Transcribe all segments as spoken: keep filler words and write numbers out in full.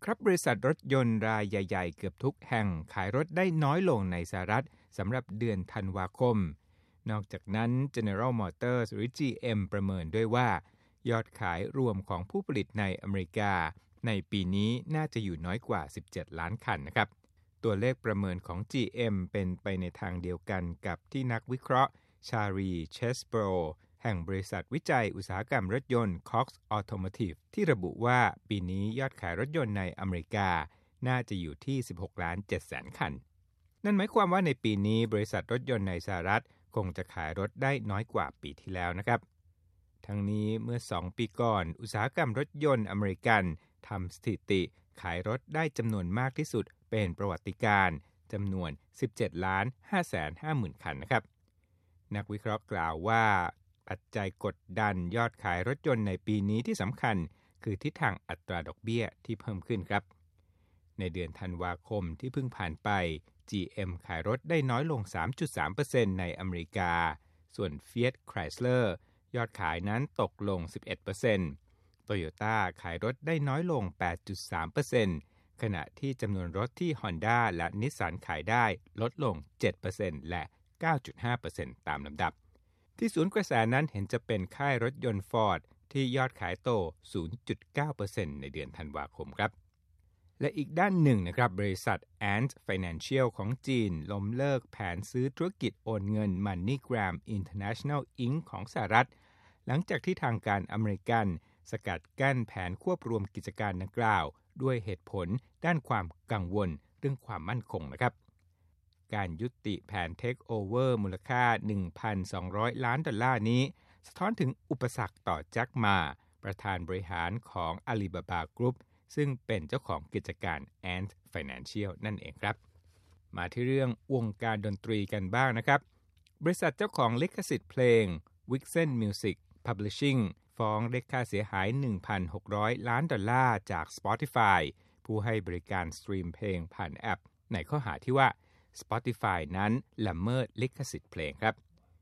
ครับบริษัทรถยนต์รายใหญ่ๆเกือบทุกแห่งขายรถได้น้อยลงในสหรัฐสำหรับเดือนธันวาคมนอกจากนั้น General Motors หรือ จี เอ็ม ประเมินด้วยว่ายอดขายรวมของผู้ผลิตในอเมริกาในปีนี้น่าจะอยู่น้อยกว่าสิบเจ็ดล้านคันนะครับตัวเลขประเมินของ จี เอ็ม เป็นไปในทางเดียวกันกับที่นักวิเคราะห์ชารีเชสโบรแห่งบริษัทวิจัยอุตสาหกรรมรถยนต์ Cox Automotive ที่ระบุว่าปีนี้ยอดขายรถยนต์ในอเมริกาน่าจะอยู่ที่สิบหกล้านเจ็ดแสนคันนั่นหมายความว่าในปีนี้บริษัทรถยนต์ในสหรัฐคงจะขายรถได้น้อยกว่าปีที่แล้วนะครับทั้งนี้เมื่อสองปีก่อนอุตสาหกรรมรถยนต์อเมริกันทำสถิติขายรถได้จำนวนมากที่สุดเป็นประวัติการณ์จำนวนสิบเจ็ดล้านห้าแสนห้าหมื่นคันนะครับนักวิเคราะห์กล่าวว่าปัจจัยกดดันยอดขายรถยนต์ในปีนี้ที่สำคัญคือทิศทางอัตราดอกเบี้ยที่เพิ่มขึ้นครับในเดือนธันวาคมที่เพิ่งผ่านไป จี เอ็ม ขายรถได้น้อยลง สามจุดสามเปอร์เซ็นต์ ในอเมริกาส่วน Fiat Chrysler ยอดขายนั้นตกลง สิบเอ็ดเปอร์เซ็นต์ Toyota ขายรถได้น้อยลง แปดจุดสามเปอร์เซ็นต์ ขณะที่จำนวนรถที่ Honda และ Nissan ขายได้ลดลง เจ็ดเปอร์เซ็นต์ และ เก้าจุดห้าเปอร์เซ็นต์ ตามลำดับที่ศูนย์กระแสนั้นเห็นจะเป็นค่ายรถยนต์ Ford ที่ยอดขายโต ศูนย์จุดเก้าเปอร์เซ็นต์ ในเดือนธันวาคมครับและอีกด้านหนึ่งนะครับบริษัท Ant Financial ของจีนล้มเลิกแผนซื้อธุรกิจโอนเงิน MoneyGram International อิง ของสหรัฐหลังจากที่ทางการอเมริกันสกัดกั้นแผนควบรวมกิจการดังกล่าวด้วยเหตุผลด้านความกังวลเรื่องความมั่นคงนะครับการยุติแผนเทคโอเวอร์มูลค่า หนึ่งพันสองร้อย ล้านดอลลาร์นี้สะท้อนถึงอุปสรรคต่อแจ็คหม่าประธานบริหารของ Alibaba Group ซึ่งเป็นเจ้าของกิจการ Ant Financial นั่นเองครับมาที่เรื่องวงการดนตรีกันบ้างนะครับบริษัทเจ้าของลิขสิทธิ์เพลง Vixen Music Publishing ฟ้องเรียกค่าเสียหาย หนึ่งพันหกร้อย ล้านดอลลาร์จาก Spotify ผู้ให้บริการสตรีมเพลงผ่านแอปในข้อหาที่ว่า Spotify นั้นละเมิดลิขสิทธิ์เพลงครับ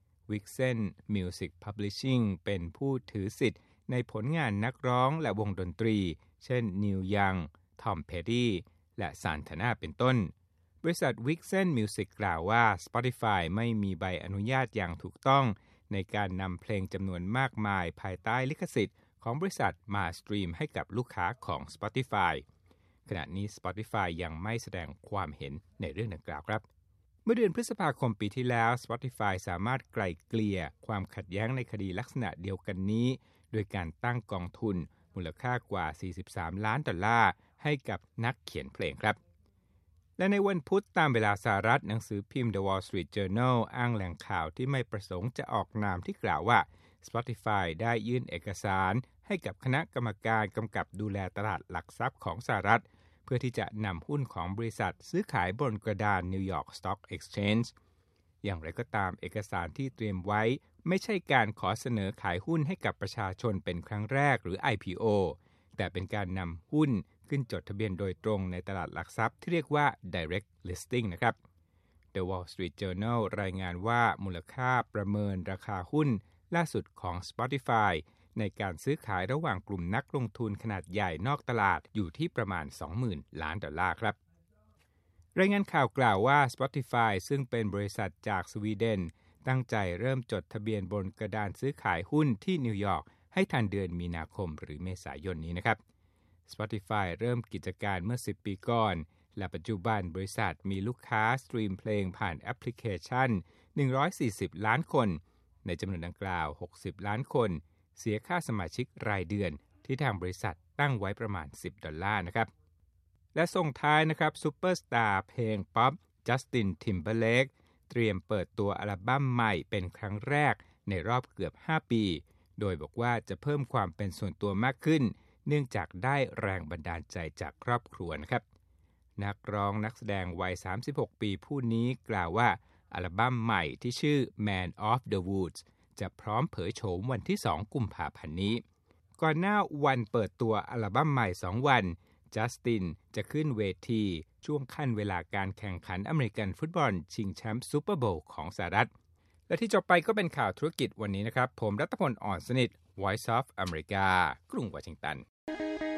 Vixen Music Publishing เป็นผู้ถือสิทธิ์ในผลงานนักร้องและวงดนตรีเช่น Neil Young, Tom Petty และ Santana เป็นต้นบริษัท Vixen Music กล่าวว่า Spotify ไม่มีใบอนุญาตอย่างถูกต้องในการนำเพลงจำนวนมากมายภายใต้ลิขสิทธิ์ของบริษัทมาสตรีมให้กับลูกค้าของ Spotify ขณะนี้ Spotify ยังไม่แสดงความเห็นในเรื่องดังกล่าวครับเมื่อเดือนพฤษภาคมปีที่แล้ว Spotify สามารถไกล่เกลี่ยความขัดแย้งในคดีลักษณะเดียวกันนี้โดยการตั้งกองทุนมูลค่ากว่าสี่สิบสามล้านดอลลาร์ให้กับนักเขียนเพลงครับและในวันพุธตามเวลาสหรัฐหนังสือพิมพ์ The Wall Street Journal อ้างแหล่งข่าวที่ไม่ประสงค์จะออกนามที่กล่าวว่า Spotify ได้ยื่นเอกสารให้กับคณะกรรมการกำกับดูแลตลาดหลักทรัพย์ของสหรัฐเพื่อที่จะนำหุ้นของบริษัทซื้อขายบนกระดาน New York Stock Exchange อย่างไรก็ตามเอกสารที่เตรียมไว้ไม่ใช่การขอเสนอขายหุ้นให้กับประชาชนเป็นครั้งแรกหรือ ไอ พี โอ แต่เป็นการนำหุ้นขึ้นจดทะเบียนโดยตรงในตลาดหลักทรัพย์ที่เรียกว่า Direct Listing นะครับ The Wall Street Journal รายงานว่ามูลค่าประเมินราคาหุ้นล่าสุดของ Spotify ในการซื้อขายระหว่างกลุ่มนักลงทุนขนาดใหญ่นอกตลาดอยู่ที่ประมาณ สองหมื่น ล้านดอลลาร์ครับรายงานข่าวกล่าวว่า Spotify ซึ่งเป็นบริษัทจากสวีเดนตั้งใจเริ่มจดทะเบียนบนกระดานซื้อขายหุ้นที่นิวยอร์กให้ทันเดือนมีนาคมหรือเมษายนนี้นะครับ Spotify เริ่มกิจการเมื่อสิบปีก่อนและปัจจุบันบริษัทมีลูกค้าสตรีมเพลงผ่านแอปพลิเคชันหนึ่งร้อยสี่สิบล้านคนในจำนวนดังกล่าวหกสิบล้านคนเสียค่าสมาชิกรายเดือนที่ทางบริษัทตั้งไว้ประมาณสิบดอลลาร์นะครับและส่งท้ายนะครับซูเปอร์สตาร์เพลงป๊อปจัสตินทิมเบอร์เลกเตรียมเปิดตัวอัลบั้มใหม่เป็นครั้งแรกในรอบเกือบห้าปีโดยบอกว่าจะเพิ่มความเป็นส่วนตัวมากขึ้นเนื่องจากได้แรงบันดาลใจจากครอบครัวนะครับนักร้องนักแสดงวัยสามสิบหกปีผู้นี้กล่าวว่าอัลบั้มใหม่ที่ชื่อ Man of the Woods จะพร้อมเผยโฉมวันที่สองกุมภาพันธ์นี้ก่อนหน้าวันเปิดตัวอัลบั้มใหม่สองวันจัสตินจะขึ้นเวทีช่วงขั้นเวลาการแข่งขันอเมริกันฟุตบอลชิงแชมป์ซูเปอร์โบว์ของสหรัฐและที่จบไปก็เป็นข่าวธุรกิจวันนี้นะครับผมรัตพล อ่อนสนิท Voice of America กรุงวอชิงตัน